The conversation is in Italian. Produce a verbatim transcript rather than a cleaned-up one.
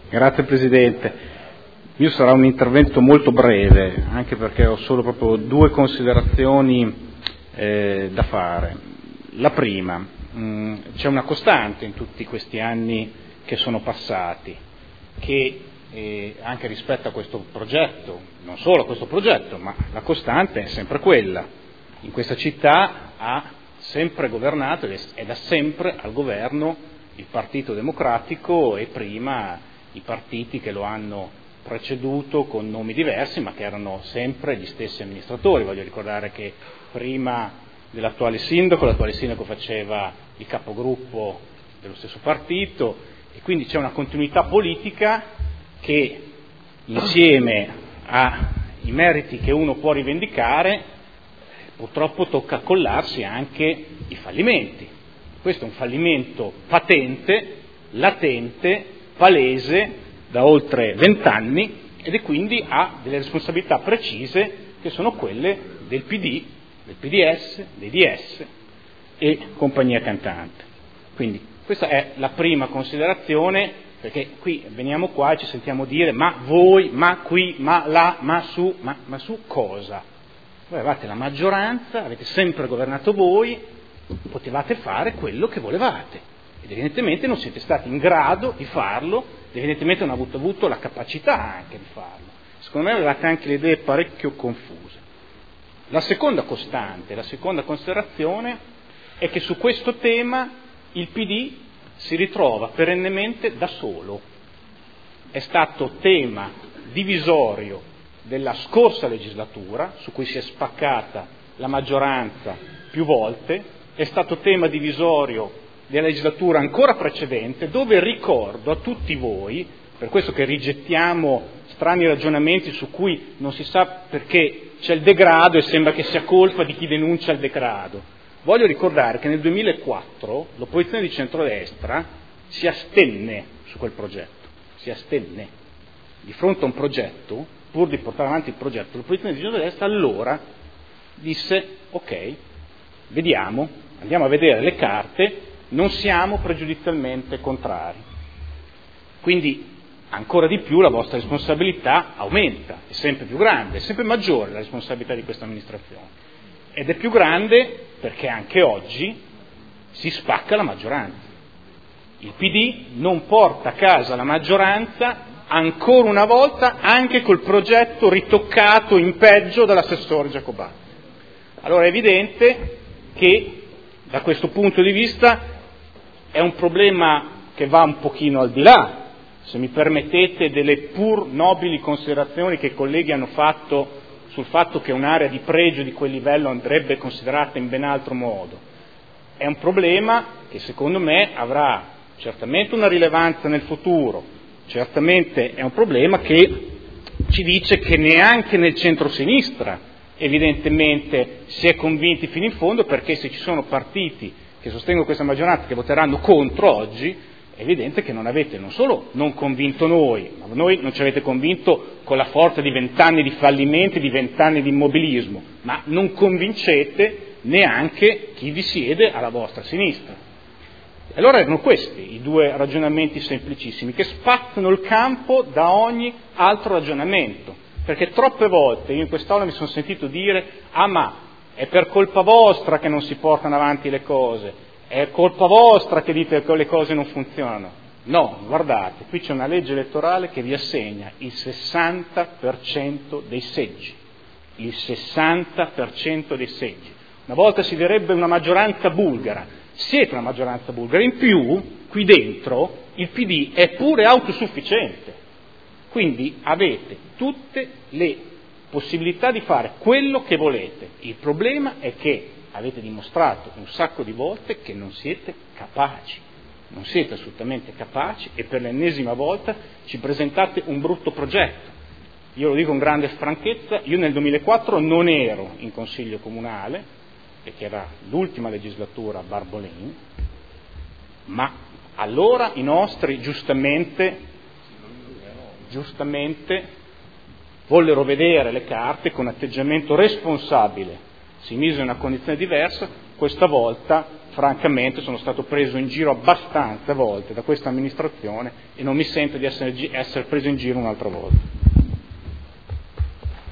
Grazie Presidente. Io sarà un intervento molto breve, anche perché ho solo proprio due considerazioni eh, da fare. La prima, mh, c'è una costante in tutti questi anni che sono passati, che eh, anche rispetto a questo progetto, non solo a questo progetto, ma la costante è sempre quella. In questa città ha sempre governato ed è da sempre al governo il Partito Democratico e prima i partiti che lo hanno preceduto con nomi diversi, ma che erano sempre gli stessi amministratori. Voglio ricordare che prima dell'attuale sindaco, l'attuale sindaco faceva il capogruppo dello stesso partito, e quindi c'è una continuità politica che, insieme ai meriti che uno può rivendicare, purtroppo tocca accollarsi anche i fallimenti. Questo è un fallimento patente, latente, palese da oltre vent'anni, ed è quindi ha delle responsabilità precise che sono quelle del P D, del P D S, dei D S e compagnia cantante. Quindi questa è la prima considerazione, perché qui veniamo qua e ci sentiamo dire ma voi, ma qui, ma là, ma su, ma, ma su cosa? Voi avevate la maggioranza, avete sempre governato voi, potevate fare quello che volevate ed evidentemente non siete stati in grado di farlo, evidentemente non avete avuto la capacità anche di farlo. Secondo me avevate anche le idee parecchio confuse. La seconda costante, la seconda considerazione è che su questo tema il P D si ritrova perennemente da solo. È stato tema divisorio della scorsa legislatura, su cui si è spaccata la maggioranza più volte, è stato tema divisorio della legislatura ancora precedente, dove ricordo a tutti voi, per questo che rigettiamo strani ragionamenti su cui non si sa perché c'è il degrado e sembra che sia colpa di chi denuncia il degrado. Voglio ricordare che nel duemilaquattro l'opposizione di centrodestra si astenne su quel progetto, si astenne. Di fronte a un progetto, pur di portare avanti il progetto, l'opposizione di centrodestra allora disse ok, vediamo, andiamo a vedere le carte, non siamo pregiudizialmente contrari. Quindi ancora di più la vostra responsabilità aumenta, è sempre più grande, è sempre maggiore la responsabilità di questa amministrazione. Ed è più grande perché anche oggi si spacca la maggioranza. Il P D non porta a casa la maggioranza ancora una volta anche col progetto ritoccato in peggio dall'assessore Giacobatti. Allora è evidente che da questo punto di vista è un problema che va un pochino al di là, se mi permettete, delle pur nobili considerazioni che i colleghi hanno fatto sul fatto che un'area di pregio di quel livello andrebbe considerata in ben altro modo. È un problema che secondo me avrà certamente una rilevanza nel futuro, certamente è un problema che ci dice che neanche nel centro-sinistra evidentemente si è convinti fino in fondo, perché se ci sono partiti che sostengono questa maggioranza che voteranno contro oggi, è evidente che non avete non solo non convinto noi, ma voi non ci avete convinto con la forza di vent'anni di fallimenti, di vent'anni di immobilismo, ma non convincete neanche chi vi siede alla vostra sinistra. E allora erano questi i due ragionamenti semplicissimi che spazzano il campo da ogni altro ragionamento, perché troppe volte io in quest'Aula mi sono sentito dire ah ma è per colpa vostra che non si portano avanti le cose, è colpa vostra che dite che le cose non funzionano. No, guardate, qui c'è una legge elettorale che vi assegna il sessanta per cento dei seggi, il sessanta per cento dei seggi. Una volta si direbbe una maggioranza bulgara, siete una maggioranza bulgara, in più qui dentro il P D è pure autosufficiente, quindi avete tutte le possibilità di fare quello che volete. Il problema è che avete dimostrato un sacco di volte che non siete capaci, non siete assolutamente capaci e per l'ennesima volta ci presentate un brutto progetto. Io lo dico con grande franchezza, io nel duemilaquattro non ero in consiglio comunale, perché era l'ultima legislatura a Barbolin, ma allora i nostri giustamente, giustamente vollero vedere le carte con atteggiamento responsabile, si mise in una condizione diversa, questa volta francamente sono stato preso in giro abbastanza volte da questa amministrazione e non mi sento di essere, essere preso in giro un'altra volta.